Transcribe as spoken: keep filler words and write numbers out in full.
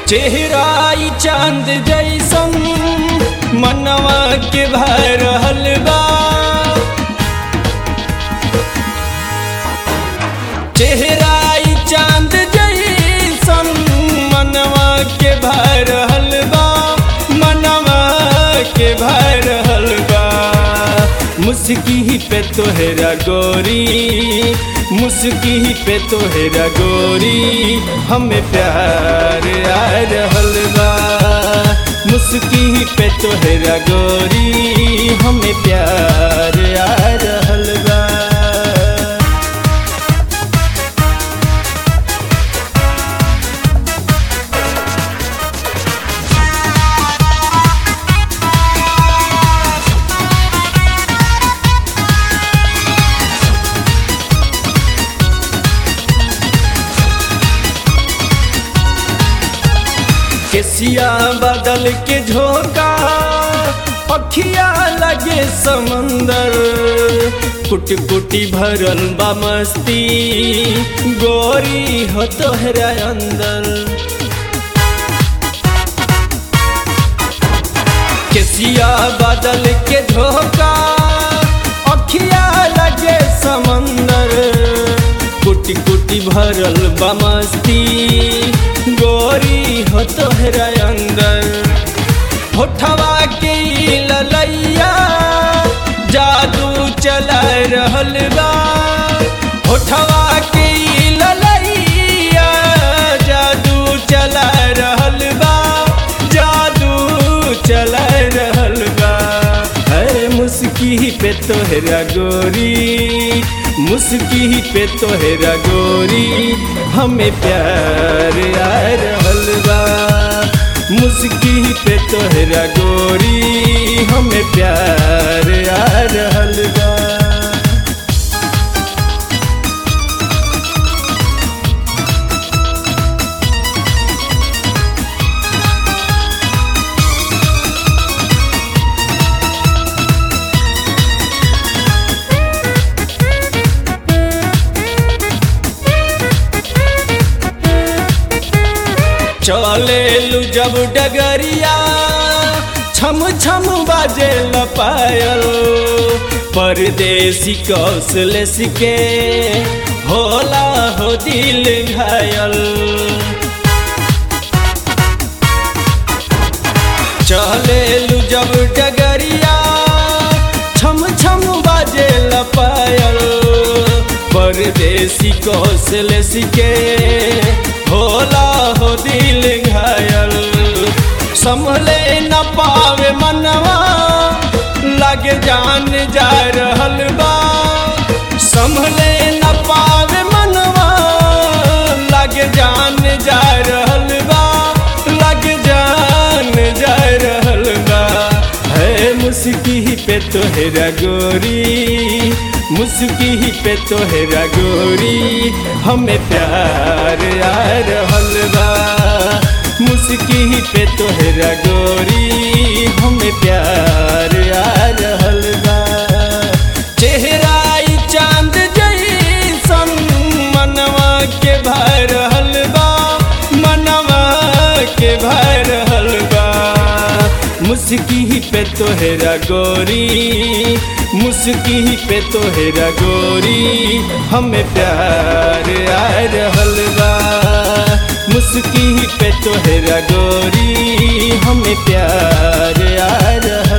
चेहराई चांद जैसन मनवा के भर हलवा। चेहराई चांद जैसन मनवा के भर हलवा, मनवा के भर हलवा। मुस्की पे तोहरा गोरी, मुस्की पे तोहरा गोरी, हमें प्यार आ रहल बा। मुस्की पे तोहरा गोरी, हमें प्यार आ रहल बा। केसिया बदल के झोंका, अखिया लगे समंदर, कुट कुटी भरल बा मस्ती, गोरी हो तोहरा अंदर। केसिया बदल के झोंका, अखिया लगे समंदर, कुटी कुटी भरल बा मस्ती, गोरी हो तोहरा अंदर। होठवा के ललैया जादू चला रहल बा। होठवा के ललैया जादू चला रहल बा, जादू चला रहल बा। है मुस्की पे तोहरा गोरी, मुस्की पे तोहरा गोरी, हमें प्यार आ रहल बा। मुस्की पे तोहरा गोरी, हमें प्यार आ रहल बा। चले लू जब डगरिया, छम छम बाजे पायल, परदेसी कौशल सिके होला हो दिल घायल। चले लू जब डगरिया, छम छम बाजे पायल, परदेसी कौशल सिके होला हो दिल घायल। संभले न पावे मनवा, लगे जान जा रहल बा। संभले न पावे मनवा, लगे जान जा रहल बा, लगे जान जा रहल बा। है मुस्की पे तोहरा गोरी, मुस्की पे तोहरा गोरी, हमें प्यार आ रहल बा। मुस्की पे तोहरा गोरी, हमें प्यार आ रहल बा। चेहराई चांद जैसन मनवा के भर हलवा, मनवा के भर हलवा। मुस्की पे तोहरा गोरी, मुस्की पे तोहरा गोरी, हमें प्यार आ रहल बा। मुस्की पे तोहरा गोरी, हमें प्यार आ रहल